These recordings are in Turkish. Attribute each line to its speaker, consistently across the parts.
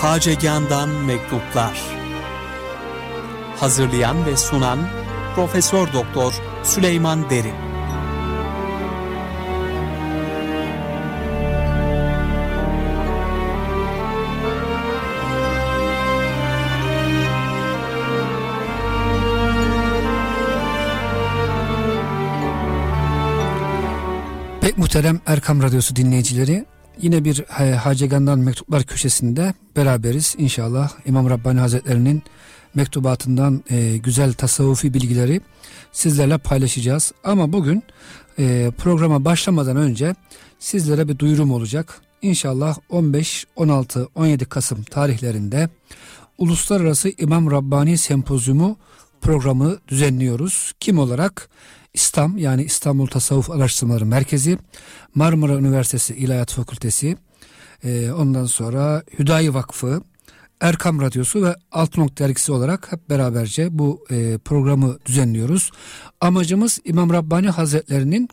Speaker 1: Hacegan'dan Mektuplar. Hazırlayan ve sunan Profesör Doktor Süleyman Derin.
Speaker 2: Pek muhterem Erkam Radyosu dinleyicileri, yine bir Hacegan'dan Mektuplar köşesinde beraberiz. İnşallah İmam Rabbani Hazretleri'nin mektubatından güzel tasavvufi bilgileri sizlerle paylaşacağız. Ama bugün programa başlamadan önce sizlere bir duyurum olacak. İnşallah 15, 16, 17 Kasım tarihlerinde Uluslararası İmam Rabbani Sempozyumu programı düzenliyoruz. Kim olarak? İSTAM, yani İstanbul Tasavvuf Araştırmaları Merkezi, Marmara Üniversitesi İlahiyat Fakültesi, ondan sonra Hüdayi Vakfı, Erkam Radyosu ve Altınok Dergisi olarak hep beraberce bu programı düzenliyoruz. Amacımız İmam Rabbani Hazretleri'nin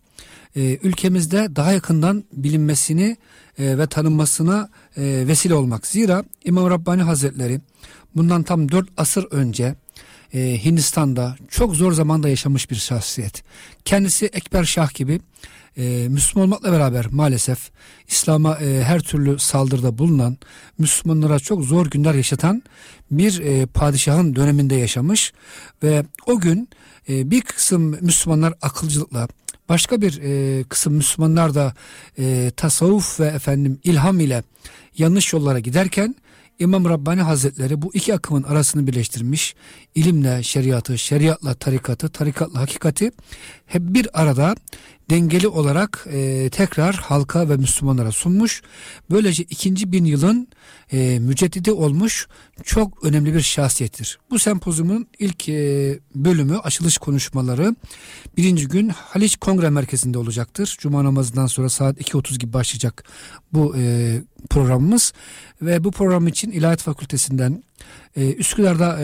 Speaker 2: ülkemizde daha yakından bilinmesini ve tanınmasına vesile olmak. Zira İmam Rabbani Hazretleri bundan tam 4 asır önce Hindistan'da çok zor zamanda yaşamış bir şahsiyet. Kendisi Ekber Şah gibi Müslüman olmakla beraber maalesef İslam'a her türlü saldırıda bulunan, Müslümanlara çok zor günler yaşatan bir padişahın döneminde yaşamış ve o gün bir kısım Müslümanlar akılcılıkla, başka bir kısım Müslümanlar da tasavvuf ve ilham ile yanlış yollara giderken İmam Rabbani Hazretleri bu iki akımın arasını birleştirmiş, ilimle şeriatı, şeriatla tarikatı, tarikatla hakikati hep bir arada dengeli olarak tekrar halka ve Müslümanlara sunmuş. Böylece 2. bin yılın müceddidi olmuş çok önemli bir şahsiyettir. Bu sempozyumun ilk bölümü, açılış konuşmaları 1. gün Haliç Kongre Merkezi'nde olacaktır. Cuma namazından sonra saat 2.30 gibi başlayacak bu programımız ve bu program için İlahiyat Fakültesinden Üsküdar'da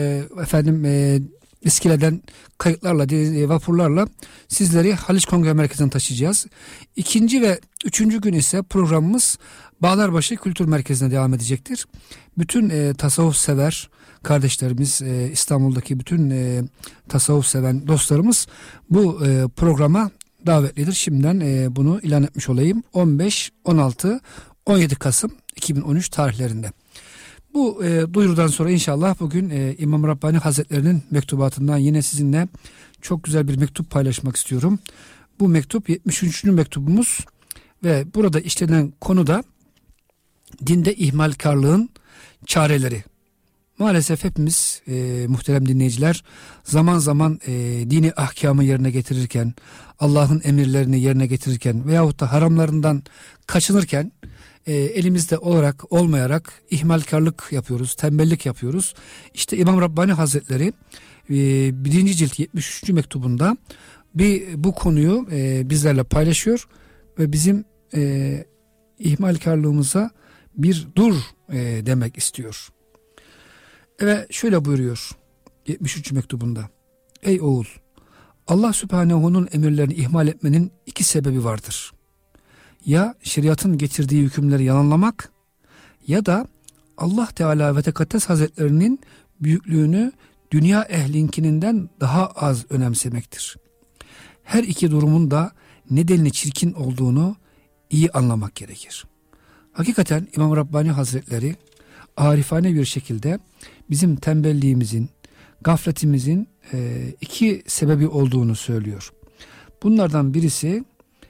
Speaker 2: İskele'den kayıklarla, vapurlarla sizleri Haliç Kongre Merkezi'ne taşıyacağız. 2. ve 3. gün ise programımız Bağlarbaşı Kültür Merkezi'ne devam edecektir. Bütün tasavvuf sever kardeşlerimiz, İstanbul'daki bütün tasavvuf seven dostlarımız bu programa davetlidir. Şimdiden bunu ilan etmiş olayım. 15, 16, 17 Kasım 2013 tarihlerinde. Bu duyurudan sonra inşallah bugün İmam Rabbani Hazretleri'nin mektubatından yine sizinle çok güzel bir mektup paylaşmak istiyorum. Bu mektup 73. mektubumuz ve burada işlenen konu da dinde ihmalkarlığın çareleri. Maalesef hepimiz muhterem dinleyiciler zaman zaman dini ahkamı yerine getirirken, Allah'ın emirlerini yerine getirirken veyahut da haramlarından kaçınırken elimizde olarak olmayarak ihmalkarlık yapıyoruz, tembellik yapıyoruz. İşte İmam Rabbani Hazretleri 1. cilt 73. mektubunda bu konuyu bizlerle paylaşıyor ve bizim ihmalkarlığımıza bir dur demek istiyor. Ve şöyle buyuruyor 73. mektubunda: Ey oğul, Allah Sübhanehu'nun emirlerini ihmal etmenin 2 sebebi vardır. Ya şeriatın getirdiği hükümleri yalanlamak ya da Allah Teala ve Tekaddes Hazretlerinin büyüklüğünü dünya ehlinkinden daha az önemsemektir. Her iki durumun da nedenini çirkin olduğunu iyi anlamak gerekir. Hakikaten İmam Rabbani Hazretleri arifane bir şekilde bizim tembelliğimizin, gafletimizin 2 sebebi olduğunu söylüyor. Bunlardan birisi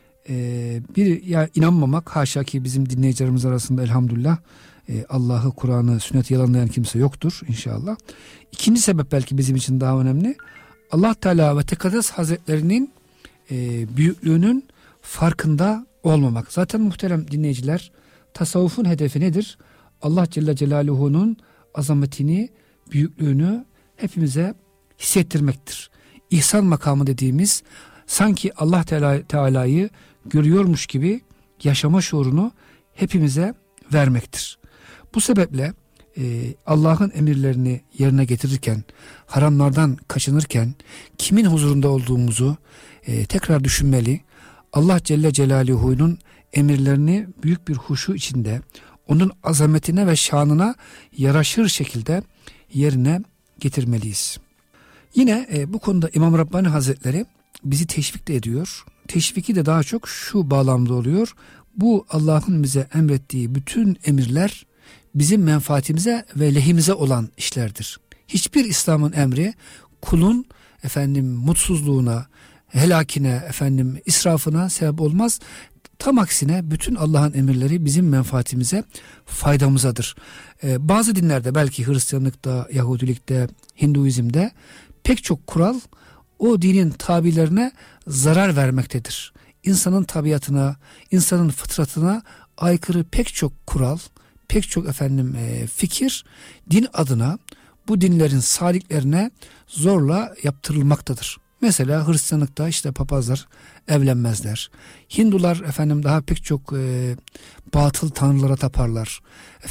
Speaker 2: inanmamak. Haşa ki bizim dinleyicilerimiz arasında elhamdülillah Allah'ı, Kur'an'ı, sünneti yalanlayan kimse yoktur inşallah. 2. sebep belki bizim için daha önemli. Allah Teala ve Tekaddes Hazretlerinin büyüklüğünün farkında olmamak. Zaten muhterem dinleyiciler, tasavvufun hedefi nedir? Allah Celle Celaluhu'nun azametini, büyüklüğünü hepimize hissettirmektir. İhsan makamı dediğimiz, sanki Allah Teala'yı görüyormuş gibi yaşama şuurunu hepimize vermektir. Bu sebeple Allah'ın emirlerini yerine getirirken, haramlardan kaçınırken kimin huzurunda olduğumuzu tekrar düşünmeli. Allah Celle Celaluhu'nun emirlerini büyük bir huşu içinde, onun azametine ve şanına yaraşır şekilde yerine getirmeliyiz. Yine bu konuda İmam Rabbani Hazretleri bizi teşvik de ediyor. Teşviki de daha çok şu bağlamda oluyor. Bu Allah'ın bize emrettiği bütün emirler bizim menfaatimize ve lehimize olan işlerdir. Hiçbir İslam'ın emri kulun mutsuzluğuna, helakine, israfına sebep olmaz. Tam aksine bütün Allah'ın emirleri bizim menfaatimize, faydamızadır. Bazı dinlerde, belki Hristiyanlıkta, Yahudilikte, Hinduizm'de pek çok kural o dinin tabilerine zarar vermektedir. İnsanın tabiatına, insanın fıtratına aykırı pek çok kural, pek çok fikir din adına bu dinlerin saliklerine zorla yaptırılmaktadır. Mesela Hristiyanlıkta papazlar evlenmezler. Hindular daha pek çok batıl tanrılara taparlar.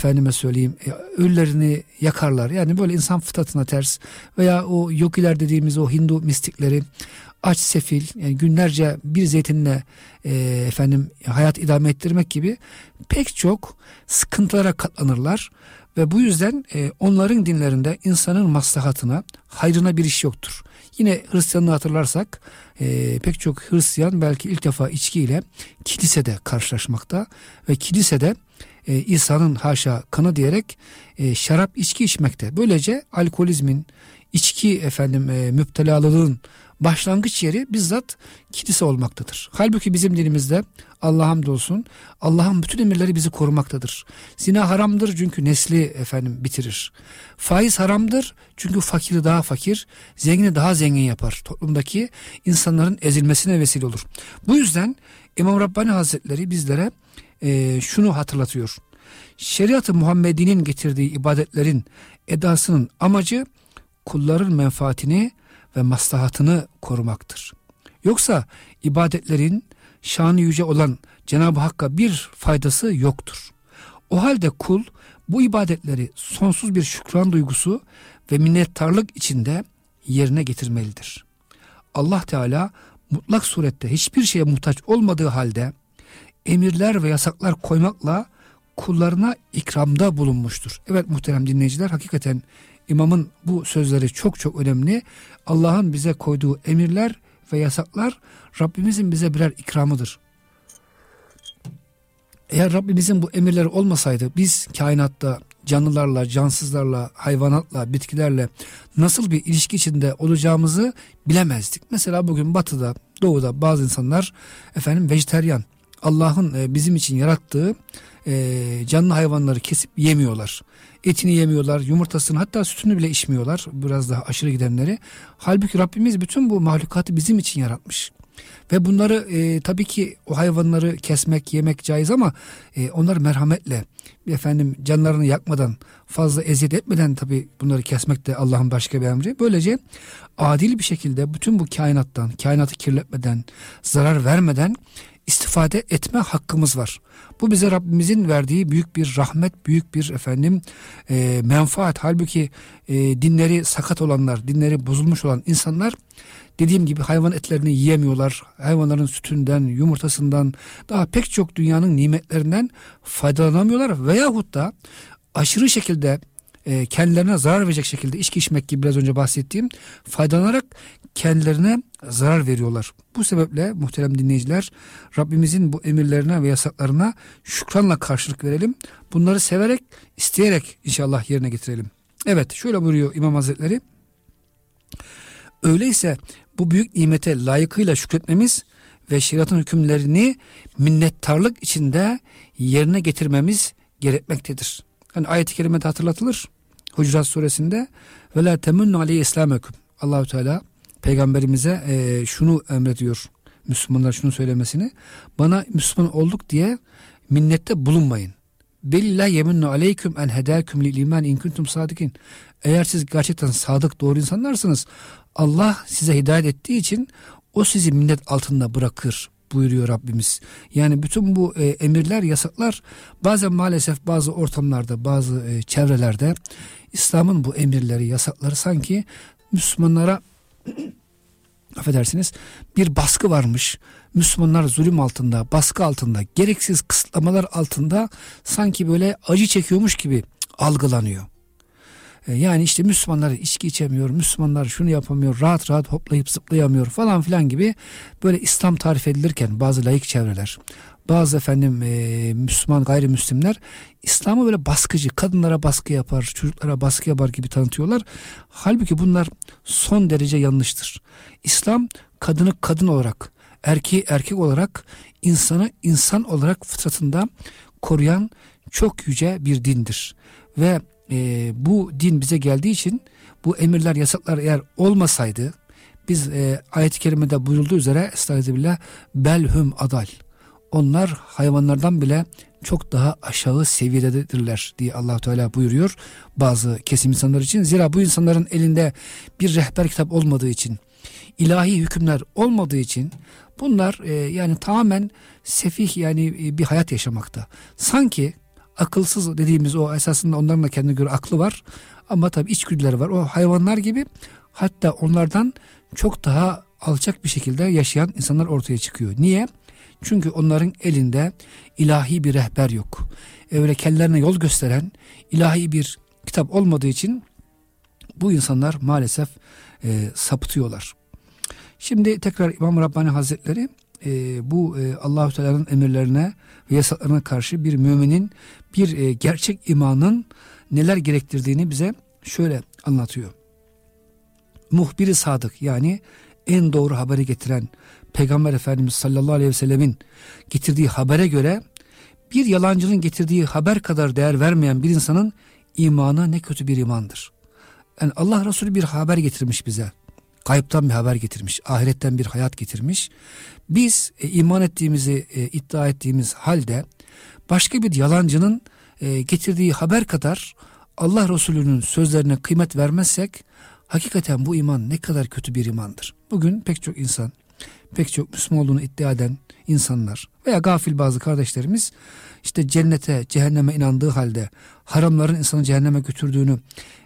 Speaker 2: Ölülerini yakarlar. Yani böyle insan fıtratına ters, veya o yogiler dediğimiz o Hindu mistikleri aç, sefil, yani günlerce bir zeytinle hayat idame ettirmek gibi pek çok sıkıntılara katlanırlar. Ve bu yüzden onların dinlerinde insanın maslahatına, hayrına bir iş yoktur. Yine Hristiyanlığı hatırlarsak pek çok Hristiyan belki ilk defa içkiyle kilisede karşılaşmakta ve kilisede İsa'nın haşa kanı diyerek şarap, içki içmekte. Böylece alkolizmin, içki müptelalılığın başlangıç yeri bizzat kilise olmaktadır. Halbuki bizim dinimizde Allah'a hamdolsun Allah'ın bütün emirleri bizi korumaktadır. Zina haramdır çünkü nesli bitirir. Faiz haramdır çünkü fakiri daha fakir, zengini daha zengin yapar. Toplumdaki insanların ezilmesine vesile olur. Bu yüzden İmam Rabbani Hazretleri bizlere şunu hatırlatıyor. Şeriat-ı Muhammedi'nin getirdiği ibadetlerin edasının amacı kulların menfaatini ve maslahatını korumaktır. Yoksa ibadetlerin şanı yüce olan Cenab-ı Hakk'a bir faydası yoktur. O halde kul bu ibadetleri sonsuz bir şükran duygusu ve minnettarlık içinde yerine getirmelidir. Allah Teala mutlak surette hiçbir şeye muhtaç olmadığı halde emirler ve yasaklar koymakla kullarına ikramda bulunmuştur. Evet muhterem dinleyiciler, hakikaten İmamın bu sözleri çok çok önemli. Allah'ın bize koyduğu emirler ve yasaklar Rabbimizin bize birer ikramıdır. Eğer Rabbimizin bu emirleri olmasaydı biz kainatta canlılarla, cansızlarla, hayvanatla, bitkilerle nasıl bir ilişki içinde olacağımızı bilemezdik. Mesela bugün batıda, doğuda bazı insanlar vejeteryan. Allah'ın bizim için yarattığı canlı hayvanları kesip yemiyorlar. Etini yemiyorlar, yumurtasını, hatta sütünü bile içmiyorlar. Biraz daha aşırı gidenleri. Halbuki Rabbimiz bütün bu mahlukatı bizim için yaratmış. Ve bunları tabii ki o hayvanları kesmek, yemek caiz ama onları merhametle, canlarını yakmadan, fazla eziyet etmeden tabii bunları kesmek de Allah'ın başka bir emri. Böylece adil bir şekilde bütün bu kainattan, kainatı kirletmeden, zarar vermeden istifade etme hakkımız var. Bu bize Rabbimizin verdiği büyük bir rahmet, büyük bir menfaat. Halbuki dinleri sakat olanlar, dinleri bozulmuş olan insanlar dediğim gibi hayvan etlerini yiyemiyorlar. Hayvanların sütünden, yumurtasından, daha pek çok dünyanın nimetlerinden faydalanamıyorlar. Veyahut da aşırı şekilde kendilerine zarar verecek şekilde içki içmek gibi biraz önce bahsettiğim faydalanarak kendilerine zarar veriyorlar. Bu sebeple muhterem dinleyiciler, Rabbimizin bu emirlerine ve yasaklarına şükranla karşılık verelim. Bunları severek, isteyerek inşallah yerine getirelim. Evet, şöyle buyuruyor İmam Hazretleri. Öyleyse bu büyük nimete layıkıyla şükretmemiz ve şeriatın hükümlerini minnettarlık içinde yerine getirmemiz gerekmektedir. Hani ayet-i kerimede hatırlatılır. Hucurat suresinde ve la temunnu aleyhi islamekum. Allahu Teala peygamberimize şunu emrediyor. Müslümanlar şunu söylemesini. Bana Müslüman olduk diye minnette bulunmayın. Belillah yeminnu aleyküm en hedâküm lil iman in kuntum sadikin. Eğer siz gerçekten sadık, doğru insanlarsınız, Allah size hidayet ettiği için o sizi minnet altında bırakır buyuruyor Rabbimiz. Yani bütün bu emirler, yasaklar bazen maalesef bazı ortamlarda, bazı affedersiniz, bir baskı varmış. Müslümanlar zulüm altında, baskı altında, gereksiz kısıtlamalar altında sanki böyle acı çekiyormuş gibi algılanıyor. Yani işte Müslümanlar içki içemiyor, Müslümanlar şunu yapamıyor, rahat rahat hoplayıp zıplayamıyor falan filan gibi böyle İslam tarif edilirken bazı laik çevreler, bazı Müslüman gayrimüslimler İslam'ı böyle baskıcı, kadınlara baskı yapar, çocuklara baskı yapar gibi tanıtıyorlar. Halbuki bunlar son derece yanlıştır. İslam kadını kadın olarak, erkeği erkek olarak, insanı insan olarak fıtratında koruyan çok yüce bir dindir. Ve bu din bize geldiği için bu emirler, yasaklar eğer olmasaydı, biz ayet-i kerimede buyurulduğu üzere estağfirullah, belhum adal, onlar hayvanlardan bile çok daha aşağı seviyededirler diye Allah Teala buyuruyor bazı kesim insanlar için. Zira bu insanların elinde bir rehber kitap olmadığı için, ilahi hükümler olmadığı için bunlar yani tamamen sefih, yani bir hayat yaşamakta. Sanki akılsız dediğimiz o, esasında onların da kendine göre aklı var ama tabii içgüdüleri var. O hayvanlar gibi, hatta onlardan çok daha alçak bir şekilde yaşayan insanlar ortaya çıkıyor. Niye? Çünkü onların elinde ilahi bir rehber yok. Öyle kendilerine yol gösteren ilahi bir kitap olmadığı için bu insanlar maalesef sapıtıyorlar. Şimdi tekrar İmam Rabbani Hazretleri bu Allah-u Teala'nın emirlerine ve yasaklarına karşı bir müminin, bir gerçek imanın neler gerektirdiğini bize şöyle anlatıyor. Muhbir-i sadık, yani en doğru haberi getiren Peygamber Efendimiz sallallahu aleyhi ve sellemin getirdiği habere göre bir yalancının getirdiği haber kadar değer vermeyen bir insanın imanı ne kötü bir imandır. Yani Allah Resulü bir haber getirmiş bize. Gaybtan bir haber getirmiş, ahiretten bir hayat getirmiş. Biz iman ettiğimizi iddia ettiğimiz halde başka bir yalancının getirdiği haber kadar Allah Resulü'nün sözlerine kıymet vermezsek hakikaten bu iman ne kadar kötü bir imandır. Bugün pek çok insan, pek çok Müslüman olduğunu iddia eden insanlar veya gafil bazı kardeşlerimiz işte cennete, cehenneme inandığı halde, haramların insanı cehenneme götürdüğünü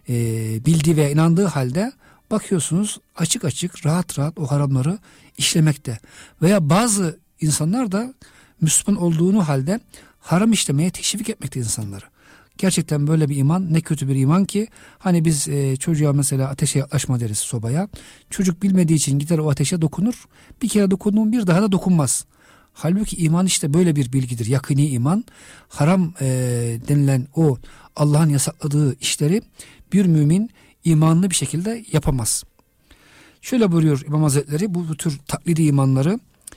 Speaker 2: bildiği ve inandığı halde bakıyorsunuz açık açık, rahat rahat o haramları işlemekte. Veya bazı insanlar da Müslüman olduğunu halde haram işlemeye teşvik etmekte insanları. Gerçekten böyle bir iman ne kötü bir iman ki, hani biz çocuğa mesela ateşe yaklaşma deriz, sobaya. Çocuk bilmediği için gider o ateşe dokunur. Bir kere dokunduğun bir daha da dokunmaz. Halbuki iman işte böyle bir bilgidir. Yakini iman, haram denilen o Allah'ın yasakladığı işleri bir mümin imanlı bir şekilde yapamaz. Şöyle buyuruyor İmam Hazretleri, bu tür taklidi imanları,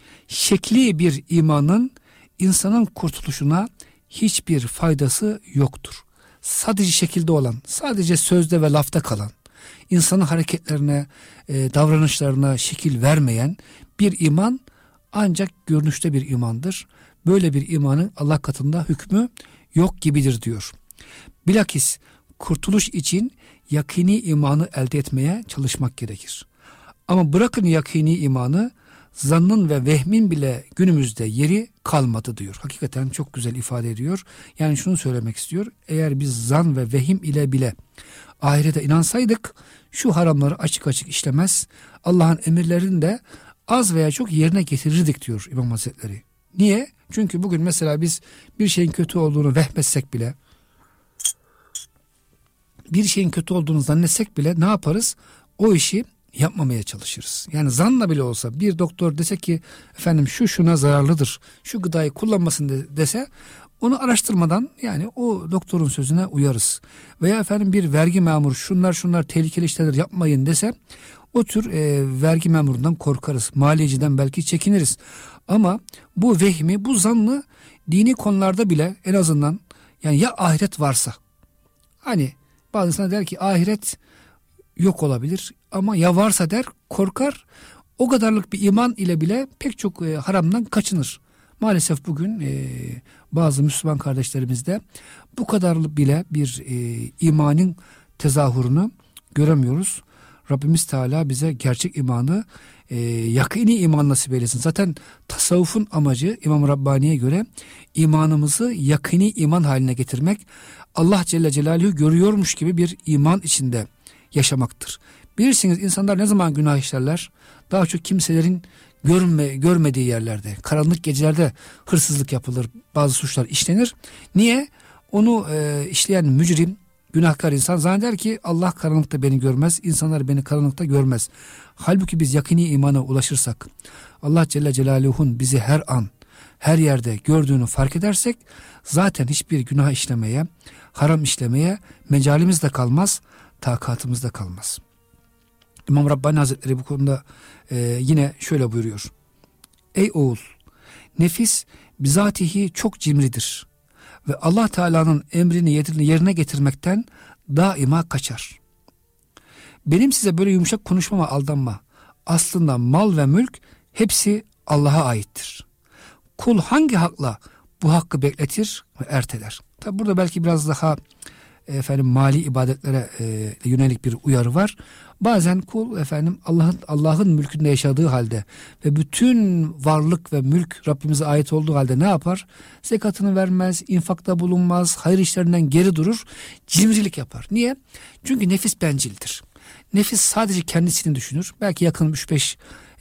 Speaker 2: şekli bir imanın insanın kurtuluşuna hiçbir faydası yoktur. Sadece şekilde olan, sadece sözde ve lafta kalan, insanın hareketlerine, davranışlarına şekil vermeyen bir iman ancak görünüşte bir imandır. Böyle bir imanın Allah katında hükmü yok gibidir diyor. Bilakis kurtuluş için yakini imanı elde etmeye çalışmak gerekir. Ama bırakın yakini imanı, zannın ve vehmin bile günümüzde yeri kalmadı diyor. Hakikaten çok güzel ifade ediyor. Yani şunu söylemek istiyor. Eğer biz zan ve vehim ile bile ahirete inansaydık şu haramları açık açık işlemez, Allah'ın emirlerini de az veya çok yerine getirirdik diyor İmam Hazretleri. Niye? Çünkü bugün mesela biz bir şeyin kötü olduğunu vehmetsek bile, bir şeyin kötü olduğunu zannetsek bile ne yaparız? O işi yapmamaya çalışırız. Yani zanla bile olsa bir doktor dese ki efendim şu şuna zararlıdır, şu gıdayı kullanmasın dese, onu araştırmadan yani o doktorun sözüne uyarız. Veya efendim bir vergi memuru şunlar tehlikeli işler yapmayın dese, o tür vergi memurundan korkarız. Maliyeciden belki çekiniriz. Ama bu vehmi, bu zannı dini konularda bile en azından, yani ya ahiret varsa, hani bazı insanlar der ki ahiret yok olabilir ama ya varsa der, korkar. O kadarlık bir iman ile bile pek çok haramdan kaçınır. Maalesef bugün bazı Müslüman kardeşlerimizde bu kadar bile bir imanın tezahürünü göremiyoruz. Rabbimiz Teala bize gerçek imanı, yakini iman nasip eylesin. Zaten tasavvufun amacı İmam Rabbani'ye göre imanımızı yakini iman haline getirmek, Allah Celle Celaluhu görüyormuş gibi bir iman içinde yaşamaktır. Bilirsiniz insanlar ne zaman günah işlerler? Daha çok kimselerin görmediği yerlerde, karanlık gecelerde hırsızlık yapılır, bazı suçlar işlenir. Niye? Onu işleyen mücrim, günahkar insan zanneder ki Allah karanlıkta beni görmez, insanlar beni karanlıkta görmez. Halbuki biz yakini imana ulaşırsak, Allah Celle Celaluhu'nun bizi her an, her yerde gördüğünü fark edersek zaten hiçbir günah işlemeye, haram işlemeye mecalimiz de kalmaz, takatımız da kalmaz. İmam Rabbani Hazretleri bu konuda yine şöyle buyuruyor. Ey oğul, nefis bizatihi çok cimridir ve Allah Teala'nın emrini yerine getirmekten daima kaçar. Benim size böyle yumuşak konuşmama aldanma. Aslında mal ve mülk hepsi Allah'a aittir. Kul hangi hakla bu hakkı bekletir ve erteler? Tabi burada belki biraz daha mali ibadetlere yönelik bir uyarı var. Bazen kul Allah'ın mülkünde yaşadığı halde ve bütün varlık ve mülk Rabbimize ait olduğu halde ne yapar? Zekatını vermez, infakta bulunmaz, hayır işlerinden geri durur, cimrilik yapar. Niye? Çünkü nefis bencildir. Nefis sadece kendisini düşünür. Belki yakın 3-5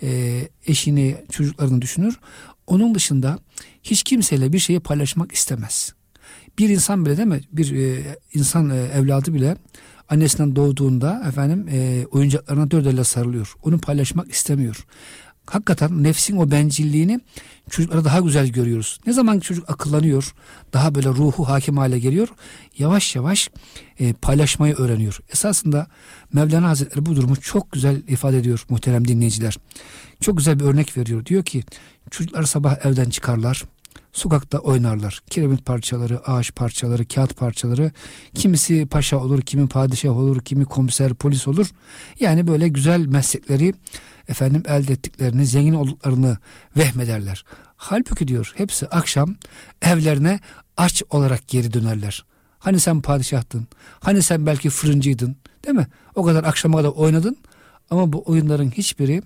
Speaker 2: eşini, çocuklarını düşünür. Onun dışında hiç kimseyle bir şeyi paylaşmak istemez. Bir insan bile değil mi? Bir insan evladı bile annesinden doğduğunda oyuncaklarına dört elle sarılıyor. Onu paylaşmak istemiyor. Hakikaten nefsin o bencilliğini çocuklara daha güzel görüyoruz. Ne zaman çocuk akıllanıyor, daha böyle ruhu hakim hale geliyor, yavaş yavaş paylaşmayı öğreniyor. Esasında Mevlana Hazretleri bu durumu çok güzel ifade ediyor muhterem dinleyiciler. Çok güzel bir örnek veriyor. Diyor ki çocuklar sabah evden çıkarlar, sokakta oynarlar. Kiremit parçaları, ağaç parçaları, kağıt parçaları. Kimisi paşa olur, kimi padişah olur, kimi komiser, polis olur. Yani böyle güzel meslekleri elde ettiklerini, zengin olduklarını vehmederler. Halbuki diyor hepsi akşam evlerine aç olarak geri dönerler. Hani sen padişahtın, hani sen belki fırıncıydın, değil mi? O kadar akşama kadar oynadın ama bu oyunların hiçbiri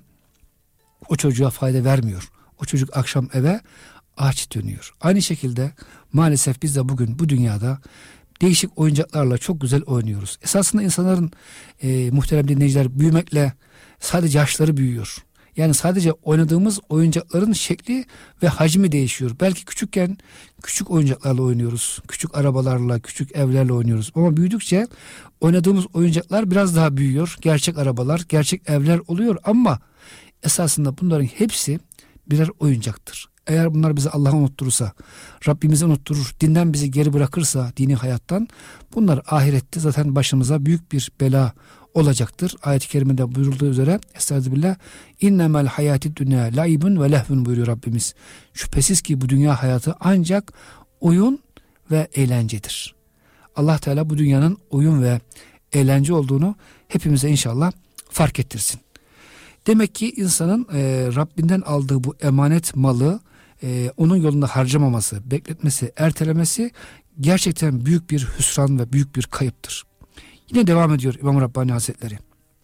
Speaker 2: o çocuğa fayda vermiyor. O çocuk akşam eve aç dönüyor. Aynı şekilde maalesef biz de bugün bu dünyada değişik oyuncaklarla çok güzel oynuyoruz. Esasında insanların muhterem dinleyiciler büyümekle sadece yaşları büyüyor. Yani sadece oynadığımız oyuncakların şekli ve hacmi değişiyor. Belki küçükken küçük oyuncaklarla oynuyoruz. Küçük arabalarla, küçük evlerle oynuyoruz. Ama büyüdükçe oynadığımız oyuncaklar biraz daha büyüyor. Gerçek arabalar, gerçek evler oluyor ama esasında bunların hepsi birer oyuncaktır. Eğer bunlar bizi Allah'a unutturursa, Rabbimizi unutturur, dinden bizi geri bırakırsa, dini hayattan, bunlar ahirette zaten başımıza büyük bir bela olacaktır. Ayet-i kerimede buyurulduğu üzere estağfirullah, innemel hayati dünya laibun ve lehvun buyuruyor Rabbimiz. Şüphesiz ki bu dünya hayatı ancak oyun ve eğlencedir. Allah Teala bu dünyanın oyun ve eğlence olduğunu hepimize inşallah fark ettirsin. Demek ki insanın Rabbinden aldığı bu emanet malı onun yolunda harcamaması, bekletmesi, ertelemesi gerçekten büyük bir hüsran ve büyük bir kayıptır. Yine devam ediyor İmam Rabbani Hazretleri.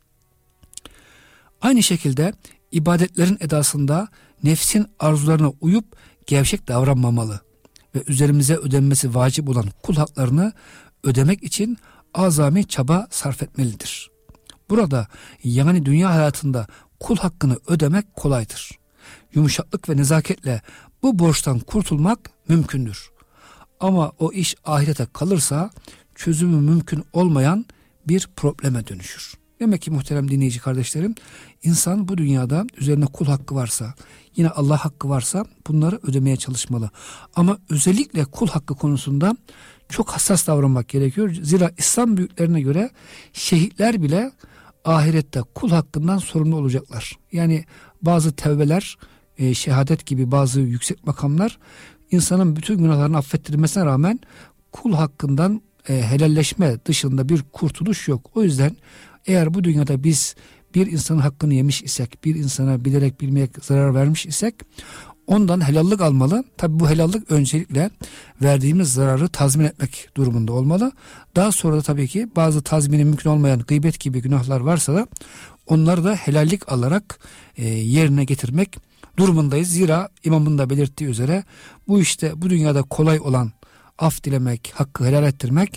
Speaker 2: Aynı şekilde ibadetlerin edasında nefsin arzularına uyup gevşek davranmamalı ve üzerimize ödenmesi vacip olan kul haklarını ödemek için azami çaba sarf etmelidir. Burada yani dünya hayatında kul hakkını ödemek kolaydır. Yumuşaklık ve nezaketle bu borçtan kurtulmak mümkündür. Ama o iş ahirete kalırsa çözümü mümkün olmayan bir probleme dönüşür. Demek ki muhterem dinleyici kardeşlerim, insan bu dünyada üzerine kul hakkı varsa, yine Allah hakkı varsa bunları ödemeye çalışmalı. Ama özellikle kul hakkı konusunda çok hassas davranmak gerekiyor. Zira İslam büyüklerine göre şehitler bile ahirette kul hakkından sorumlu olacaklar. Yani bazı tevbeler, şehadet gibi bazı yüksek makamlar insanın bütün günahlarını affettirmesine rağmen kul hakkından helalleşme dışında bir kurtuluş yok. O yüzden eğer bu dünyada biz bir insanın hakkını yemiş isek, bir insana bilerek bilmeyerek zarar vermiş isek ondan helallik almalı. Tabi bu helallik öncelikle verdiğimiz zararı tazmin etmek durumunda olmalı. Daha sonra da tabii ki bazı tazmini mümkün olmayan gıybet gibi günahlar varsa da onları da helallik alarak yerine getirmek durumundayız. Zira imamın da belirttiği üzere bu işte bu dünyada kolay olan af dilemek, hakkı helal ettirmek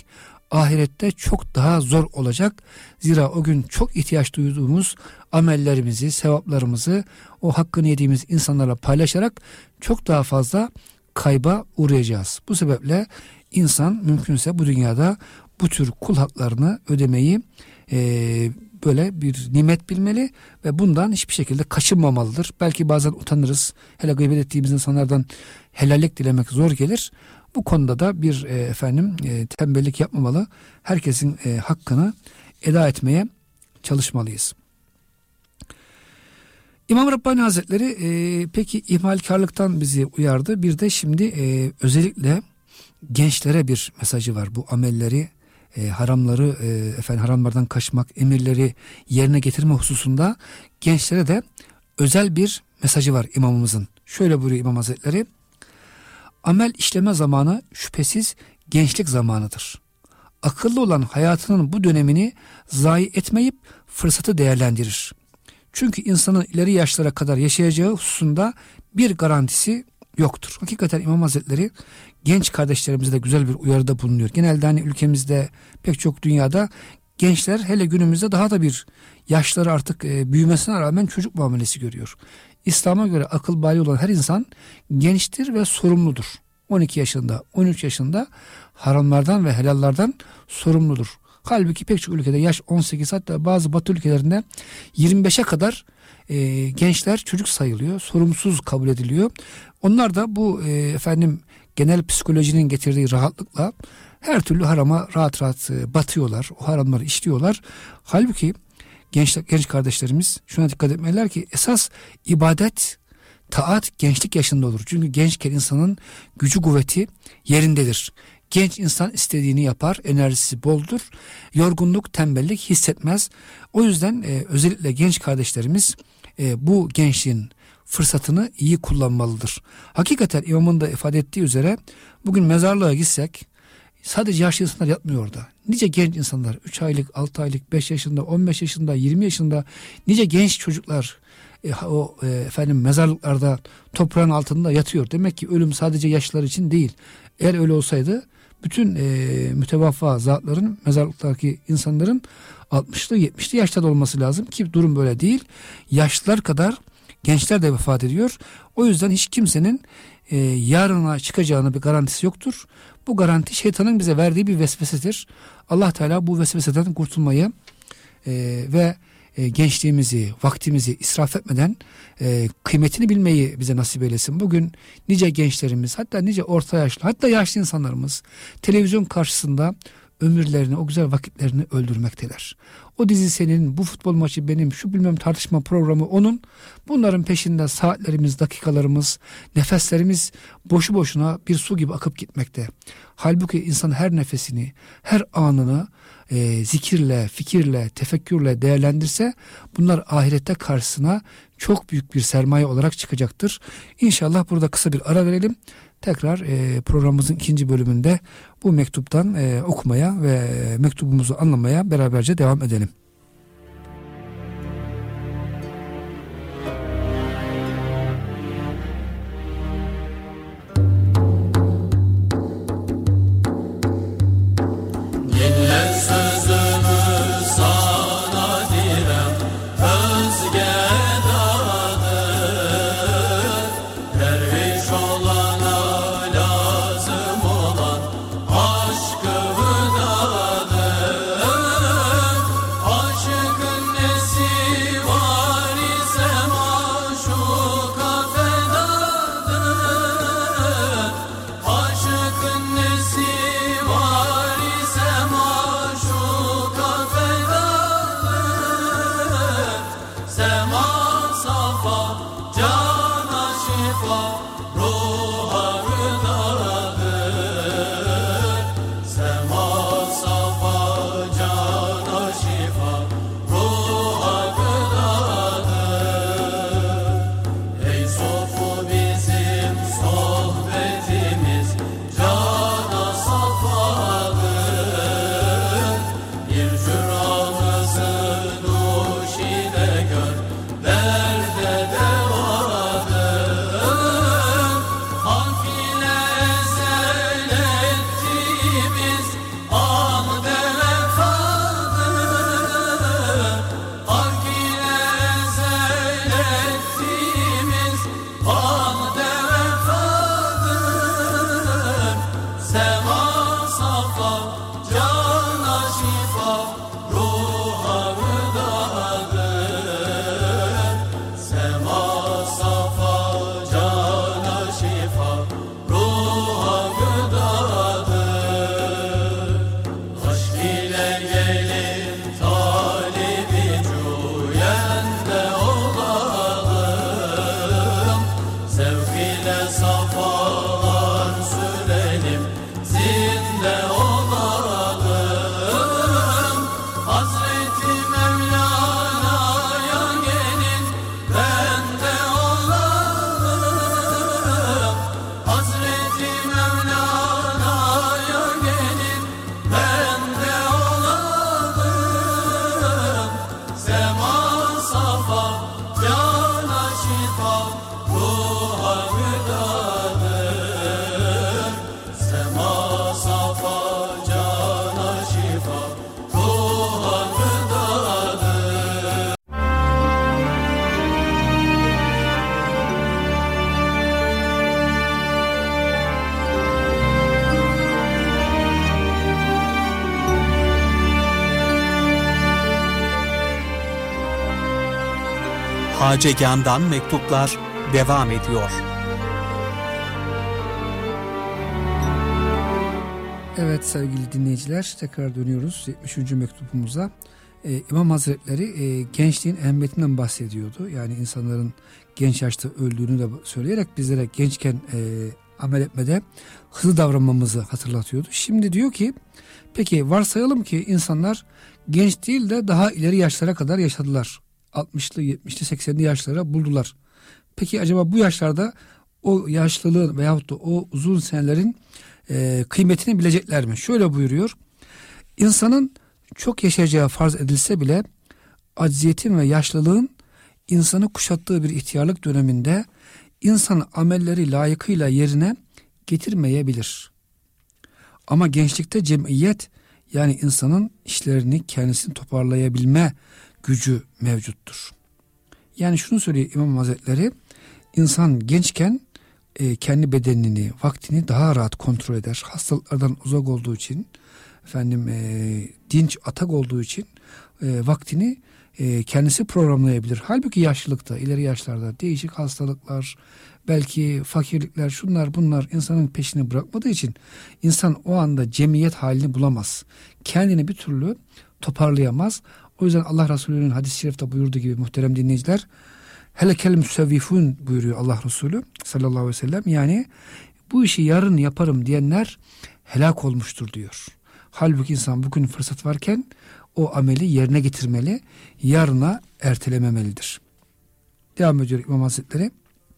Speaker 2: ahirette çok daha zor olacak. Zira o gün çok ihtiyaç duyduğumuz amellerimizi, sevaplarımızı o hakkını yediğimiz insanlarla paylaşarak çok daha fazla kayba uğrayacağız. Bu sebeple insan mümkünse bu dünyada bu tür kul haklarını ödemeyi böyle bir nimet bilmeli ve bundan hiçbir şekilde kaçınmamalıdır. Belki bazen utanırız. Hele gıybet ettiğimiz insanlardan helallik dilemek zor gelir. Bu konuda da bir tembellik yapmamalı. Herkesin hakkını eda etmeye çalışmalıyız. İmam Rabbani Hazretleri peki ihmalkarlıktan bizi uyardı. Bir de şimdi özellikle gençlere bir mesajı var. Bu amelleri, haramları, haramlardan kaçmak, emirleri yerine getirme hususunda gençlere de özel bir mesajı var imamımızın. Şöyle buyuruyor İmam Hazretleri: amel işleme zamanı şüphesiz gençlik zamanıdır. Akıllı olan hayatının bu dönemini zayi etmeyip fırsatı değerlendirir. Çünkü insanın ileri yaşlara kadar yaşayacağı hususunda bir garantisi yoktur. Hakikaten İmam Hazretleri genç kardeşlerimize de güzel bir uyarıda bulunuyor. Genelde hani ülkemizde, pek çok dünyada gençler hele günümüzde daha da bir yaşları artık büyümesine rağmen çocuk muamelesi görüyor. İslam'a göre akıl bali olan her insan gençtir ve sorumludur. 12 yaşında, 13 yaşında haramlardan ve helallardan sorumludur. Halbuki pek çok ülkede yaş 18, hatta bazı Batı ülkelerinde 25'e kadar gençler çocuk sayılıyor, sorumsuz kabul ediliyor. Onlar da bu genel psikolojinin getirdiği rahatlıkla her türlü harama rahat rahat batıyorlar, o haramları işliyorlar. Halbuki genç kardeşlerimiz şuna dikkat etmeliler ki esas ibadet, taat gençlik yaşında olur. Çünkü gençken insanın gücü kuvveti yerindedir. Genç insan istediğini yapar, enerjisi boldur, yorgunluk, tembellik hissetmez. O yüzden özellikle genç kardeşlerimiz bu gençliğin fırsatını iyi kullanmalıdır. Hakikaten imamın da ifade ettiği üzere bugün mezarlığa gitsek sadece yaşlı insanlar yatmıyor orada. Nice genç insanlar 3 aylık, 6 aylık, 5 yaşında, 15 yaşında, 20 yaşında nice genç çocuklar mezarlıklarda toprağın altında yatıyor. Demek ki ölüm sadece yaşlılar için değil. Eğer öyle olsaydı bütün mütevaffa zatların, mezarlıktaki insanların 60'lı 70'li yaşlarda olması lazım ki durum böyle değil. Yaşlılar kadar gençler de vefat ediyor. O yüzden hiç kimsenin yarına çıkacağına bir garantisi yoktur. Bu garanti şeytanın bize verdiği bir vesvesedir. Allah Teala bu vesveseden kurtulmayı ve gençliğimizi, vaktimizi israf etmeden kıymetini bilmeyi bize nasip eylesin. Bugün nice gençlerimiz, hatta nice orta yaşlı, hatta yaşlı insanlarımız televizyon karşısında ömürlerini, o güzel vakitlerini öldürmekteler. O dizi senin, bu futbol maçı benim, şu bilmem tartışma programı onun. Bunların peşinde saatlerimiz, dakikalarımız, nefeslerimiz boşu boşuna bir su gibi akıp gitmekte. Halbuki insan her nefesini, her anını zikirle, fikirle, tefekkürle değerlendirse bunlar ahirette karşısına çok büyük bir sermaye olarak çıkacaktır. İnşallah burada kısa bir ara verelim. Tekrar programımızın 2. bölümünde bu mektuptan okumaya ve mektubumuzu anlamaya beraberce devam edelim.
Speaker 3: Hak ile ezel ettiğimiz
Speaker 1: Hacegan'dan mektuplar devam ediyor.
Speaker 2: Evet sevgili dinleyiciler, tekrar dönüyoruz 73. mektubumuza. İmam Hazretleri gençliğin ehemmiyetinden bahsediyordu. Yani insanların genç yaşta öldüğünü de söyleyerek bizlere gençken amel etmede hızlı davranmamızı hatırlatıyordu. Şimdi diyor ki, peki varsayalım ki insanlar genç değil de daha ileri yaşlara kadar yaşadılar. 60'lı, 70'li, 80'li yaşlara buldular. Peki acaba bu yaşlarda o yaşlılığın veyahut da o uzun senelerin kıymetini bilecekler mi? Şöyle buyuruyor. İnsanın çok yaşayacağı farz edilse bile acziyetin ve yaşlılığın insanı kuşattığı bir ihtiyarlık döneminde insan amelleri layıkıyla yerine getirmeyebilir. Ama gençlikte cemiyet, yani insanın işlerini kendisini toparlayabilme gücü mevcuttur. Yani şunu söylüyor İmam Hazretleri, insan gençken kendi bedenini, vaktini daha rahat kontrol eder. Hastalıklardan uzak olduğu için, dinç, atak olduğu için vaktini kendisi programlayabilir. Halbuki yaşlılıkta, ileri yaşlarda değişik hastalıklar, belki fakirlikler, şunlar bunlar insanın peşini bırakmadığı için insan o anda cemiyet halini bulamaz. Kendini bir türlü toparlayamaz. O yüzden Allah Resulü'nün hadis-i şerifte buyurduğu gibi muhterem dinleyiciler, helekel müsevvifun buyuruyor Allah Resulü sallallahu aleyhi ve sellem. Yani bu işi yarın yaparım diyenler helak olmuştur diyor. Halbuki insan bugün fırsat varken o ameli yerine getirmeli, yarına ertelememelidir. Devam ediyor İmam Hazretleri.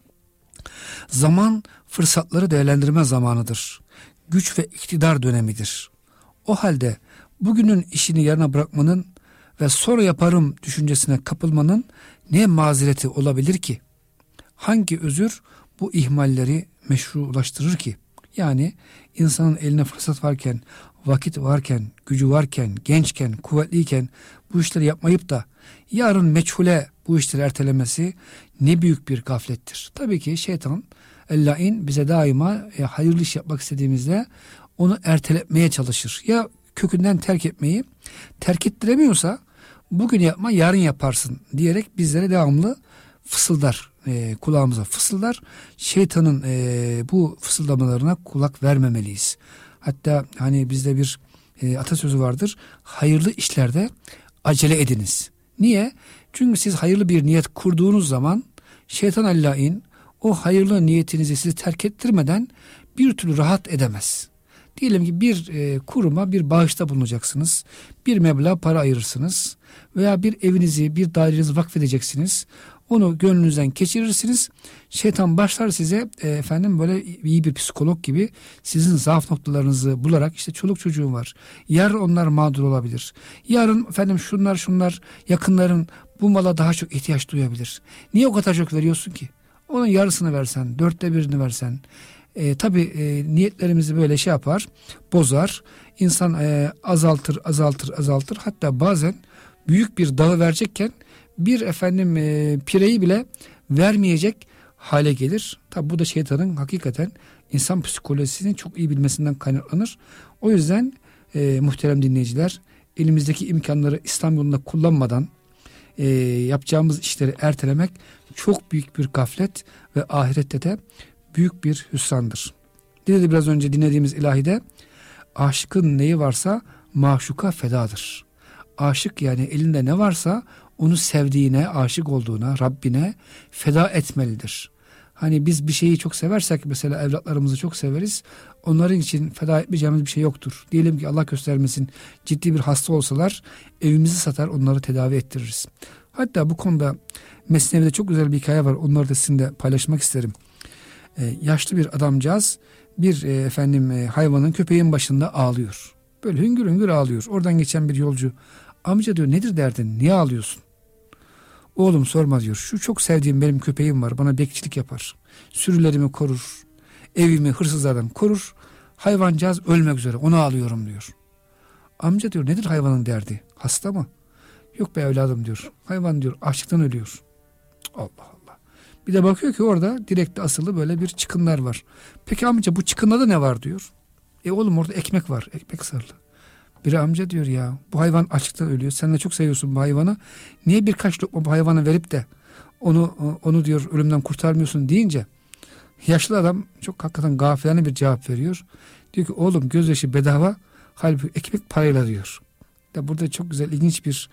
Speaker 2: Zaman fırsatları değerlendirme zamanıdır. Güç ve iktidar dönemidir. O halde bugünün işini yarına bırakmanın ve sonra yaparım düşüncesine kapılmanın ne mazereti olabilir ki? Hangi özür bu ihmalleri meşrulaştırır ki? Yani insanın eline fırsat varken, vakit varken, gücü varken, gençken, kuvvetliyken bu işleri yapmayıp da yarın meçhule bu işleri ertelemesi ne büyük bir gaflettir. Tabii ki şeytan, el-la'in, bize daima hayırlı iş yapmak istediğimizde onu erteletmeye çalışır. Ya kökünden terk etmeyi, terk ettiremiyorsa bugün yapma yarın yaparsın diyerek bizlere devamlı fısıldar, kulağımıza fısıldar. Şeytanın bu fısıldamalarına kulak vermemeliyiz. Hatta hani bizde bir atasözü vardır. Hayırlı işlerde acele ediniz. Niye? Çünkü siz hayırlı bir niyet kurduğunuz zaman şeytan el-la'in o hayırlı niyetinizi sizi terk ettirmeden bir türlü rahat edemez. Diyelim ki bir kuruma bir bağışta bulunacaksınız. Bir meblağ para ayırırsınız. Veya bir evinizi, bir dairenizi vakfedeceksiniz. Onu gönlünüzden geçirirsiniz. Şeytan başlar size böyle iyi bir psikolog gibi sizin zaaf noktalarınızı bularak, işte çoluk çocuğum var. Yarın onlar mağdur olabilir. Yarın şunlar yakınların bu mala daha çok ihtiyaç duyabilir. Niye o kadar çok veriyorsun ki? Onun yarısını versen, 1/4'ünü versen. Tabii niyetlerimizi böyle yapar, bozar. İnsan azaltır. Hatta bazen büyük bir dağı verecekken bir pireyi bile vermeyecek hale gelir. Tabii bu da şeytanın hakikaten insan psikolojisini çok iyi bilmesinden kaynaklanır. O yüzden muhterem dinleyiciler, elimizdeki imkanları İslam yolunda kullanmadan yapacağımız işleri ertelemek çok büyük bir gaflet ve ahirette de büyük bir hüsrandır. Dedi biraz önce dinlediğimiz ilahide, aşıkın neyi varsa maşuka fedadır. Aşık, yani elinde ne varsa onu sevdiğine, aşık olduğuna, Rabbine feda etmelidir. Hani biz bir şeyi çok seversek, mesela evlatlarımızı çok severiz, onların için feda etmeyeceğimiz bir şey yoktur. Diyelim ki Allah göstermesin ciddi bir hasta olsalar evimizi satar, onları tedavi ettiririz. Hatta bu konuda Mesnevi'de çok güzel bir hikaye var, onları da sizinle paylaşmak isterim. Yaşlı bir adamcağız bir hayvanın, köpeğin başında ağlıyor. Böyle hüngür hüngür ağlıyor. Oradan geçen bir yolcu, amca diyor, nedir derdin, niye ağlıyorsun? Oğlum sorma diyor, şu çok sevdiğim benim köpeğim var, bana bekçilik yapar. Sürülerimi korur, evimi hırsızlardan korur. Hayvancağız ölmek üzere, ona ağlıyorum diyor. Amca diyor, nedir hayvanın derdi, hasta mı? Yok be evladım diyor, hayvan diyor açlıktan ölüyor. Allah Allah. Bir de bakıyor ki orada direkte asılı böyle bir çıkınlar var. Peki amca bu çıkınlarda ne var diyor. Oğlum orada ekmek var, ekmek sarılı. Biri amca diyor, ya bu hayvan açlıktan ölüyor, sen de çok seviyorsun bu hayvanı. Niye birkaç lokma bu hayvana verip de onu diyor ölümden kurtarmıyorsun deyince yaşlı adam çok hakikaten gafilane bir cevap veriyor. Diyor ki oğlum gözyaşı bedava, halbuki ekmek parayla diyor. Ya burada çok güzel ilginç bir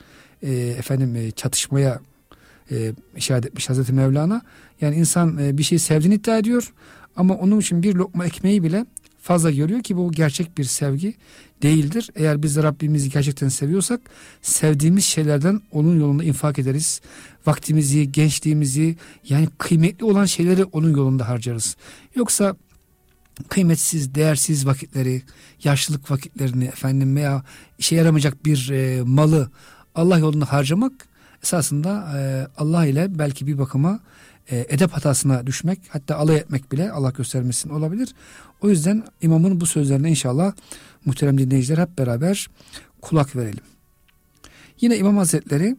Speaker 2: çatışmaya işaret etmiş Hazreti Mevlana. Yani insan bir şey sevdiğini iddia ediyor ama onun için bir lokma ekmeği bile fazla görüyor ki bu gerçek bir sevgi değildir. Eğer biz de Rabbimizi gerçekten seviyorsak sevdiğimiz şeylerden onun yolunda infak ederiz. Vaktimizi, gençliğimizi, yani kıymetli olan şeyleri onun yolunda harcarız. Yoksa kıymetsiz, değersiz vakitleri, yaşlılık vakitlerini veya işe yaramayacak bir malı Allah yolunda harcamak esasında Allah ile belki bir bakıma edep hatasına düşmek, hatta alay etmek bile, Allah göstermesin, olabilir. O yüzden imamın bu sözlerine inşallah muhterem dinleyiciler hep beraber kulak verelim. Yine İmam Hazretleri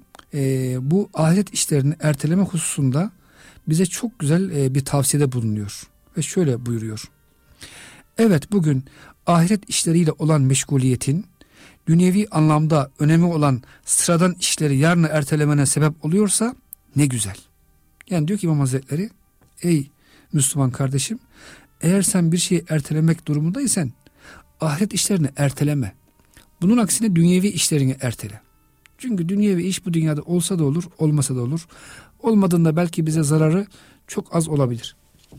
Speaker 2: bu ahiret işlerini erteleme hususunda bize çok güzel bir tavsiyede bulunuyor. Ve şöyle buyuruyor. Evet, bugün ahiret işleriyle olan meşguliyetin dünyevi anlamda önemi olan sıradan işleri yarına ertelemene sebep oluyorsa ne güzel. Yani diyor ki İmam Hazretleri, ey Müslüman kardeşim, eğer sen bir şeyi ertelemek durumundaysan ahiret işlerini erteleme. Bunun aksine dünyevi işlerini ertele. Çünkü dünyevi iş bu dünyada olsa da olur, olmasa da olur. Olmadığında belki bize zararı çok az olabilir.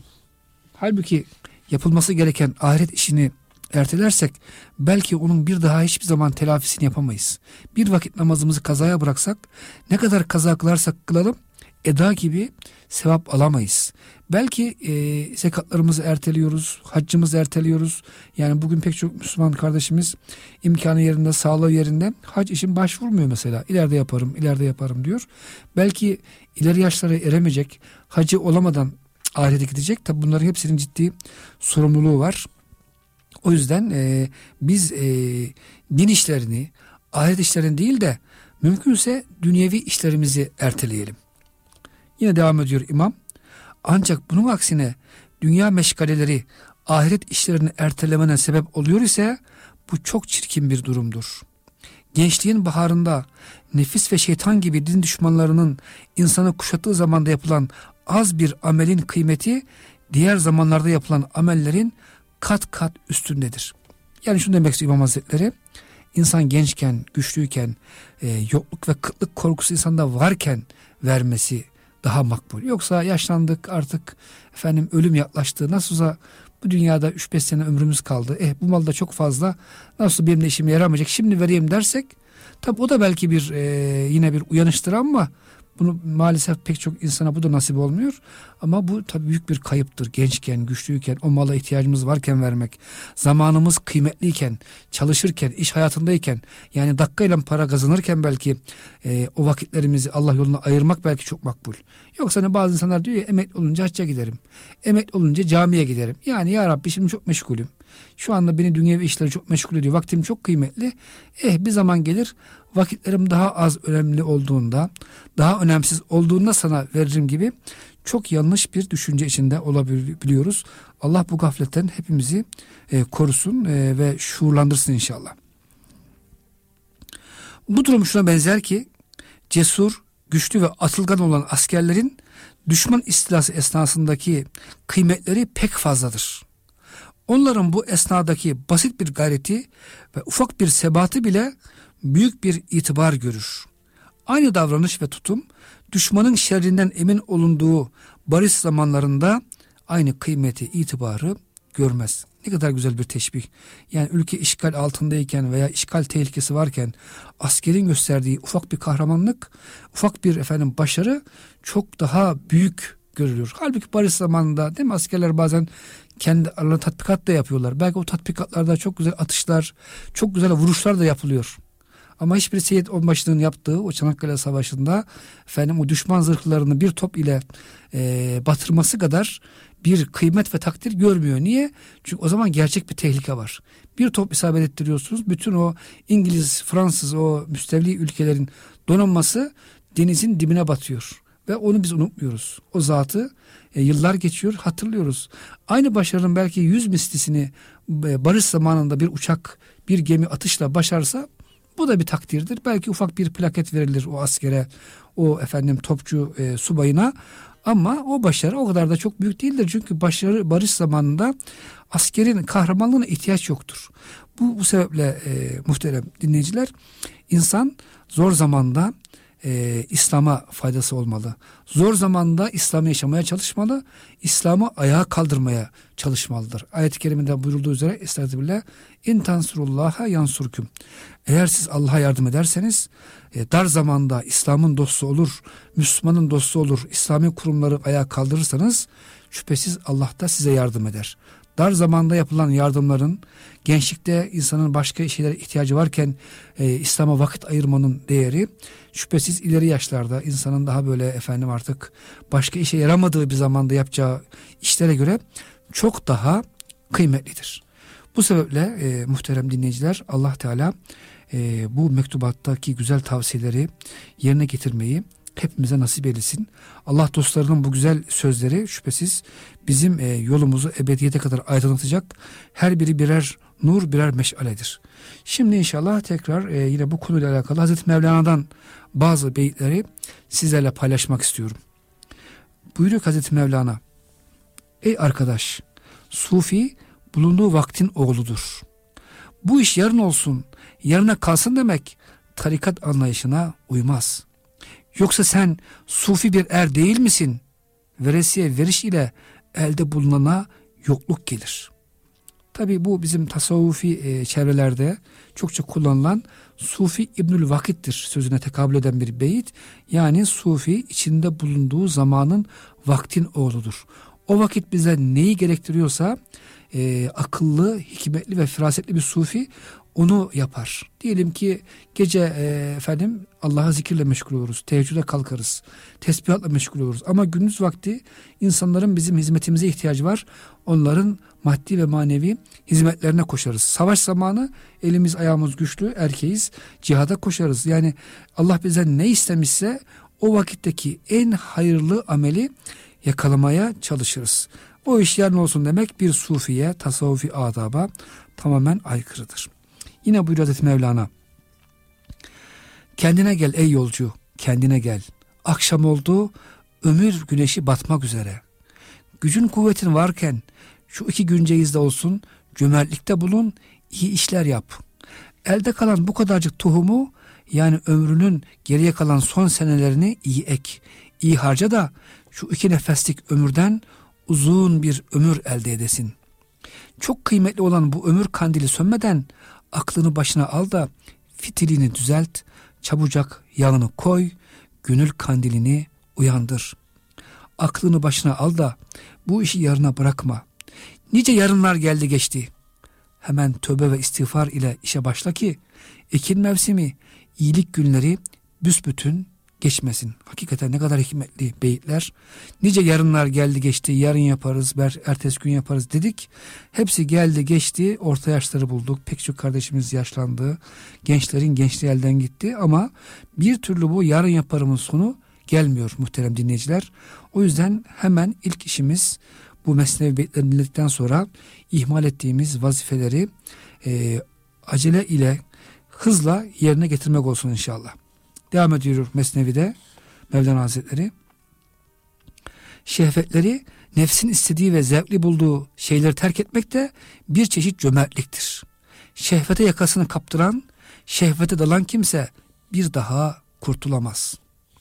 Speaker 2: Halbuki yapılması gereken ahiret işini ertelersek belki onun bir daha hiçbir zaman telafisini yapamayız. Bir vakit namazımızı kazaya bıraksak, ne kadar kaza kılarsak kılalım, eda gibi sevap alamayız. Belki zekatlarımızı erteliyoruz, haccımızı erteliyoruz. Yani bugün pek çok Müslüman kardeşimiz imkanı yerinde, sağlığı yerinde hac için başvurmuyor mesela. İleride yaparım diyor. Belki ileri yaşlara eremeyecek, hacı olamadan ahirete gidecek. Tabi bunların hepsinin ciddi sorumluluğu var. O yüzden biz din işlerini, ahiret işlerini değil de mümkünse dünyevi işlerimizi erteleyelim. Yine devam ediyor imam. Ancak bunun aksine dünya meşgaleleri ahiret işlerini ertelemene sebep oluyor ise bu çok çirkin bir durumdur. Gençliğin baharında nefis ve şeytan gibi din düşmanlarının insanı kuşattığı zamanda yapılan az bir amelin kıymeti diğer zamanlarda yapılan amellerin kat kat üstündedir. Yani şunu demek istiyor İmam Hazretleri, insan gençken, güçlüyken, yokluk ve kıtlık korkusu insanda varken vermesi daha makbul. Yoksa yaşlandık artık, ölüm yaklaştı, nasılsa bu dünyada 3-5 sene ömrümüz kaldı. Bu mal da çok fazla, nasıl benim de işime yaramayacak, şimdi vereyim dersek, tabi o da belki yine bir uyanıştır ama bunu maalesef pek çok insana bu da nasip olmuyor. Ama bu tabii büyük bir kayıptır. Gençken, güçlüyken, o mala ihtiyacımız varken vermek, zamanımız kıymetliyken, çalışırken, iş hayatındayken, yani dakikayla para kazanırken belki o vakitlerimizi Allah yoluna ayırmak belki çok makbul. Yoksa hani bazı insanlar diyor ya, emekli olunca hacca giderim, emekli olunca camiye giderim. Yani ya Rabbi şimdi çok meşgulüm, şu anda beni dünyevi işleri çok meşgul ediyor, vaktim çok kıymetli. Bir zaman gelir, vakitlerim daha az önemli olduğunda, daha önemsiz olduğunda sana veririm gibi çok yanlış bir düşünce içinde olabiliyoruz. Allah bu gafletten hepimizi korusun ve şuurlandırsın inşallah. Bu durum şuna benzer ki, cesur, güçlü ve atılgan olan askerlerin düşman istilası esnasındaki kıymetleri pek fazladır. Onların bu esnadaki basit bir gayreti ve ufak bir sebatı bile büyük bir itibar görür. Aynı davranış ve tutum düşmanın şerrinden emin olunduğu barış zamanlarında aynı kıymeti, itibarı görmez. Ne kadar güzel bir teşbih. Yani ülke işgal altındayken veya işgal tehlikesi varken askerin gösterdiği ufak bir kahramanlık, ufak bir başarı çok daha büyük görülür. Halbuki barış zamanında değil mi, askerler bazen kendi aralarında tatbikat da yapıyorlar. Belki o tatbikatlarda çok güzel atışlar, çok güzel vuruşlar da yapılıyor. Ama hiçbir Seyit Onbaşı'nın yaptığı o Çanakkale Savaşı'nda o düşman zırhlarını bir top ile batırması kadar bir kıymet ve takdir görmüyor. Niye? Çünkü o zaman gerçek bir tehlike var. Bir top isabet ettiriyorsunuz. Bütün o İngiliz, Fransız, o müstevli ülkelerin donanması denizin dibine batıyor. Ve onu biz unutmuyoruz. O zatı yıllar geçiyor, hatırlıyoruz. Aynı başarının belki 100 mislisini barış zamanında bir uçak, bir gemi atışla başarsa, Bu da bir takdirdir. Belki ufak bir plaket verilir o askere, o topçu subayına. Ama o başarı o kadar da çok büyük değildir. Çünkü barış zamanında askerin kahramanlığına ihtiyaç yoktur. Bu sebeple muhterem dinleyiciler, insan zor zamanda İslam'a faydası olmalı. Zor zamanda İslam'ı yaşamaya çalışmalı. İslam'ı ayağa kaldırmaya çalışmalıdır. Ayet-i kerimede buyurulduğu üzere estağfirullah, İn tansurullaha yansurküm. Eğer siz Allah'a yardım ederseniz dar zamanda İslam'ın dostu olur, Müslümanın dostu olur, İslami kurumları ayağa kaldırırsanız şüphesiz Allah da size yardım eder. Dar zamanda yapılan yardımların, gençlikte insanın başka şeylere ihtiyacı varken İslam'a vakit ayırmanın değeri şüphesiz ileri yaşlarda insanın daha böyle artık başka işe yaramadığı bir zamanda yapacağı işlere göre çok daha kıymetlidir. Bu sebeple muhterem dinleyiciler, Allah Teala bu mektubattaki güzel tavsiyeleri yerine getirmeyi hepimize nasip eylesin. Allah dostlarının bu güzel sözleri şüphesiz bizim yolumuzu ebediyete kadar aydınlatacak. Her biri birer nur, birer meşaledir. Şimdi inşallah tekrar yine bu konuyla alakalı Hazreti Mevlana'dan bazı beyitleri sizlerle paylaşmak istiyorum. Buyuruyor Hazreti Mevlana: Ey arkadaş, sufi bulunduğu vaktin oğludur. Bu iş yarın olsun, yarına kalsın demek tarikat anlayışına uymaz. Yoksa sen sufi bir er değil misin? Veresiye veriş ile elde bulunana yokluk gelir. Tabi bu bizim tasavvufi çevrelerde çokça kullanılan Sufi İbnül Vakit'tir sözüne tekabül eden bir beyit. Yani sufi içinde bulunduğu zamanın vaktin oğludur. O vakit bize neyi gerektiriyorsa akıllı, hikmetli ve firasetli bir sufi onu yapar. Diyelim ki gece Allah'a zikirle meşgul oluruz, teheccüde kalkarız, tesbihatla meşgul oluruz. Ama gündüz vakti insanların bizim hizmetimize ihtiyacı var. Onların maddi ve manevi hizmetlerine koşarız. Savaş zamanı elimiz ayağımız güçlü, erkeğiz, cihada koşarız. Yani Allah bizden ne istemişse o vakitteki en hayırlı ameli yakalamaya çalışırız. O iş yarın olsun demek bir sufiye, tasavvufi adaba tamamen aykırıdır. Yine buyuruyor Hazreti Mevlana: Kendine gel ey yolcu, kendine gel. Akşam oldu, ömür güneşi batmak üzere. Gücün kuvvetin varken şu 2 günceyizde olsun, cömertlikte bulun, iyi işler yap. Elde kalan bu kadarcık tohumu, yani ömrünün geriye kalan son senelerini iyi ek, iyi harca da şu 2 nefeslik ömürden uzun bir ömür elde edesin. Çok kıymetli olan bu ömür kandili sönmeden aklını başına al da fitilini düzelt, çabucak yağını koy, gönül kandilini uyandır. Aklını başına al da bu işi yarına bırakma. Nice yarınlar geldi geçti. Hemen tövbe ve istiğfar ile işe başla ki ekin mevsimi, iyilik günleri büsbütün geçmesin. Hakikaten ne kadar hikmetli beyitler. Nice yarınlar geldi geçti, yarın yaparız, ertesi gün yaparız dedik. Hepsi geldi geçti, orta yaşları bulduk. Pek çok kardeşimiz yaşlandı. Gençlerin gençliği elden gitti ama bir türlü bu yarın yaparımın sonu gelmiyor muhterem dinleyiciler. O yüzden hemen ilk işimiz bu mesnevi beyitlerini dinledikten sonra ihmal ettiğimiz vazifeleri acele ile, hızla yerine getirmek olsun inşallah. Devam ediyor Mesnevi'de Mevlana Hazretleri. Şehvetleri, nefsin istediği ve zevkli bulduğu şeyleri terk etmek de bir çeşit cömertliktir. Şehvete yakasını kaptıran, şehvete dalan kimse bir daha kurtulamaz.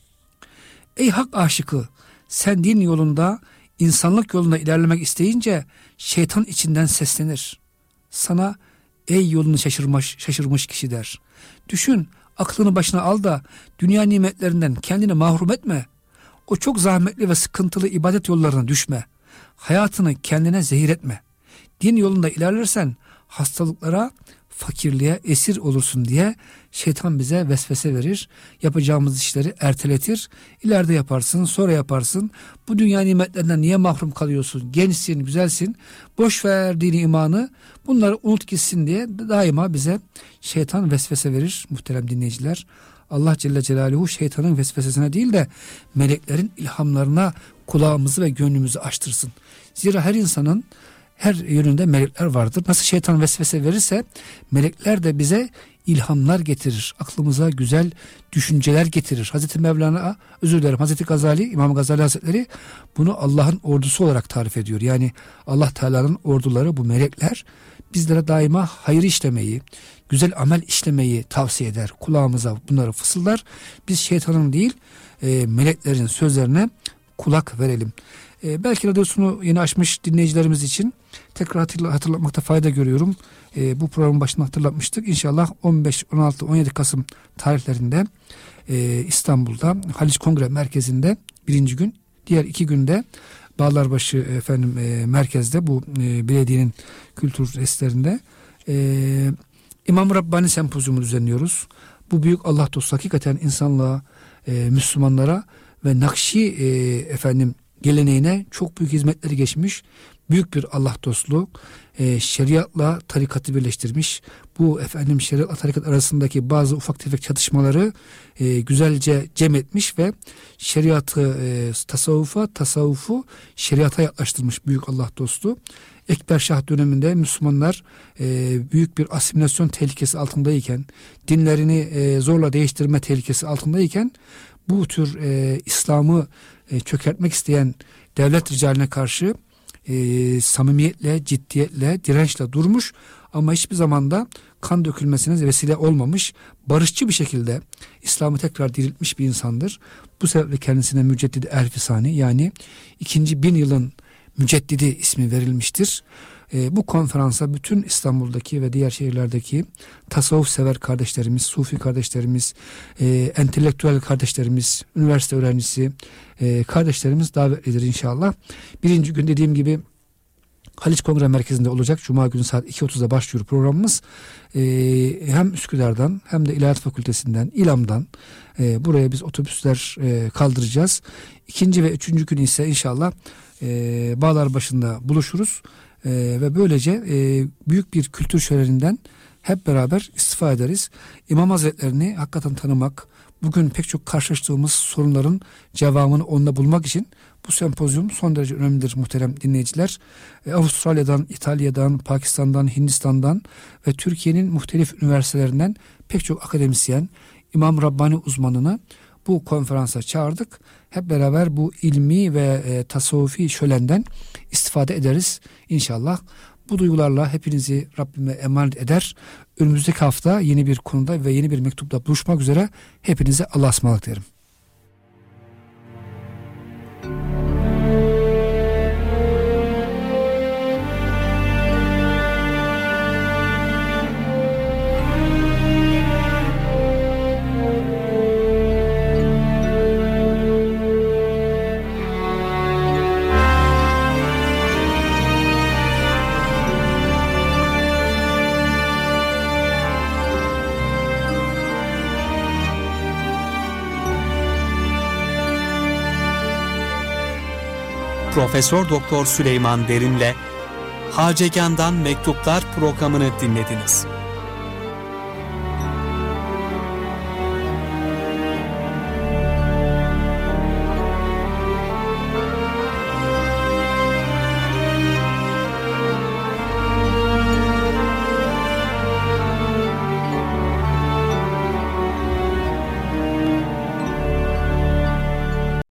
Speaker 2: Ey hak aşıkı, sen din yolunda, insanlık yolunda ilerlemek isteyince şeytan içinden seslenir. Sana ey yolunu şaşırmış kişi der. Düşün, aklını başına al da dünya nimetlerinden kendini mahrum etme. O çok zahmetli ve sıkıntılı ibadet yollarına düşme. Hayatını kendine zehir etme. Din yolunda ilerlersen hastalıklara, fakirliğe esir olursun diye şeytan bize vesvese verir. Yapacağımız işleri erteletir. İleride yaparsın, sonra yaparsın. Bu dünya nimetlerinden niye mahrum kalıyorsun? Gençsin, güzelsin. Boş ver dini imanı. Bunları unut gitsin diye daima bize şeytan vesvese verir muhterem dinleyiciler. Allah Celle Celaluhu şeytanın vesvesesine değil de meleklerin ilhamlarına kulağımızı ve gönlümüzü açtırsın. Zira her insanın her yönünde melekler vardır. Nasıl şeytan vesvese verirse melekler de bize ilhamlar getirir. Aklımıza güzel düşünceler getirir. Hazreti Mevlana, Hazreti Gazali, İmam Gazali Hazretleri bunu Allah'ın ordusu olarak tarif ediyor. Yani Allah Teala'nın orduları, bu melekler bizlere daima hayır işlemeyi, güzel amel işlemeyi tavsiye eder. Kulağımıza bunları fısıldar. Biz şeytanın değil, meleklerin sözlerine kulak verelim. Belki radyosunu yeni açmış dinleyicilerimiz için tekrar hatırlatmakta fayda görüyorum. Bu programın başında hatırlatmıştık. İnşallah 15, 16, 17 Kasım tarihlerinde İstanbul'da Haliç Kongre Merkezi'nde birinci gün, diğer 2 günde Bağlarbaşı merkezde, bu belediyenin kültür testlerinde İmam Rabbani Sempozyumu düzenliyoruz. Bu büyük Allah dostu hakikaten insanlığa, Müslümanlara ve Nakşi geleneğine çok büyük hizmetleri geçmiş. Büyük bir Allah dostluğu, şeriatla tarikatı birleştirmiş. Bu şeriatla tarikat arasındaki bazı ufak tefek çatışmaları güzelce cem etmiş ve şeriatı tasavvufu şeriata yaklaştırmış büyük Allah dostu. Ekber Şah döneminde Müslümanlar büyük bir asimilasyon tehlikesi altındayken, dinlerini zorla değiştirme tehlikesi altındayken, bu tür İslam'ı çökertmek isteyen devlet ricaline karşı samimiyetle, ciddiyetle, dirençle durmuş ama hiçbir zaman da kan dökülmesine vesile olmamış, barışçı bir şekilde İslam'ı tekrar diriltmiş bir insandır. Bu sebeple kendisine Müceddidi Elfisani, yani 2. 1000 yılın Müceddidi ismi verilmiştir. Bu konferansa bütün İstanbul'daki ve diğer şehirlerdeki tasavvuf sever kardeşlerimiz, sufi kardeşlerimiz, entelektüel kardeşlerimiz, üniversite öğrencisi kardeşlerimiz davetlidir inşallah. Birinci gün dediğim gibi Haliç Kongre Merkezi'nde olacak. Cuma günü saat 2.30'da başlıyor programımız. Hem Üsküdar'dan hem de İlahiyat Fakültesinden, İLAM'dan buraya biz otobüsler kaldıracağız. 2. ve 3. gün ise inşallah Bağlarbaşı'nda buluşuruz. Ve böylece büyük bir kültür şöleninden hep beraber istifade ederiz. İmam Hazretlerini hakikaten tanımak, bugün pek çok karşılaştığımız sorunların cevabını onda bulmak için bu sempozyum son derece önemlidir muhterem dinleyiciler. Avustralya'dan, İtalya'dan, Pakistan'dan, Hindistan'dan ve Türkiye'nin muhtelif üniversitelerinden pek çok akademisyen, İmam Rabbani uzmanını bu konferansa çağırdık. Hep beraber bu ilmi ve tasavvufi şölenden istifade ederiz inşallah. Bu duygularla hepinizi Rabbime emanet eder. Önümüzdeki hafta yeni bir konuda ve yeni bir mektupla buluşmak üzere. Hepinize Allah'a ısmarladık derim.
Speaker 1: Profesör Doktor Süleyman Derin'le Hacegan'dan Mektuplar programını dinlediniz.